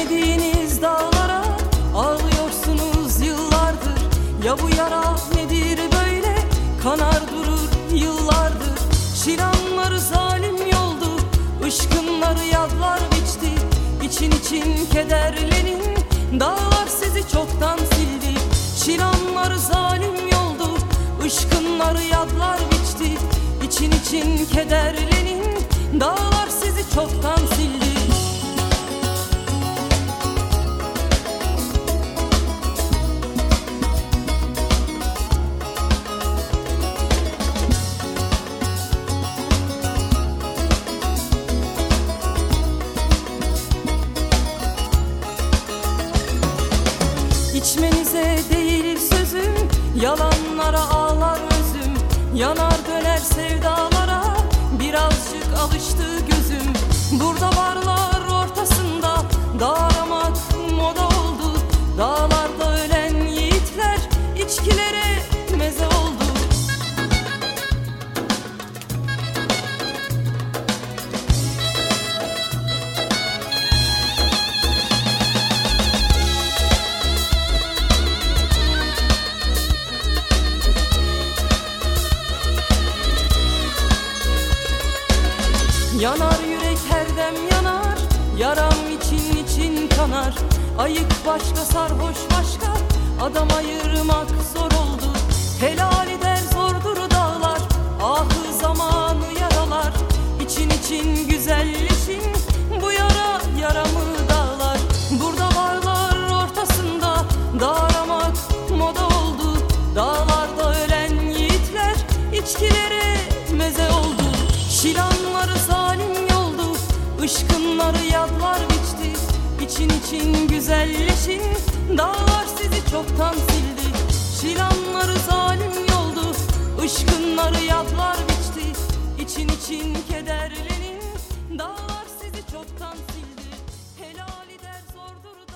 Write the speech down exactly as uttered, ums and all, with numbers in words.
Gidemediğiniz dağlara ağlıyorsunuz yıllardır. Ya bu yara nedir böyle, kanar durur yıllardır. Şiranları zalim yoldu, ışkınları yadlar biçti. İçin için kederlenin, dağlar sizi çoktan sildi. Şiranları zalim yoldu, ışkınları yadlar biçti. İçin için kederlenin, dağlar sizi çoktan sildi. İçmenize değil sözüm, yalanlara ağlar özüm. Yanar döner sevdalara, birazcık alıştı gözüm. Burada barlar ortasında, dağ aramak moda oldu. Dağlarda ölen yiğitler, içkilere meze oldu. Yanar yürek her dem yanar, yaram için için kanar. Ayık başka sarhoş başka, adam ayırmak zor oldu. Helali der zordur dağlar, ahı zamanı yaralar. İçin için güzelleşin, bu yara yaramı dağlar. Burada varlar ortasında, dağ aramak moda oldu. Dağlarda ölen yiğitler, içkilere meze oldu. Şiranları zalim yoldu, ışkınları yadlar biçti. İçin için güzelleşin, dağlar sizi çoktan sildi. Şiranları zalim yoldu, ışkınları yadlar biçti. İçin için kederlenin, dağlar sizi çoktan sildi. Helali der zordur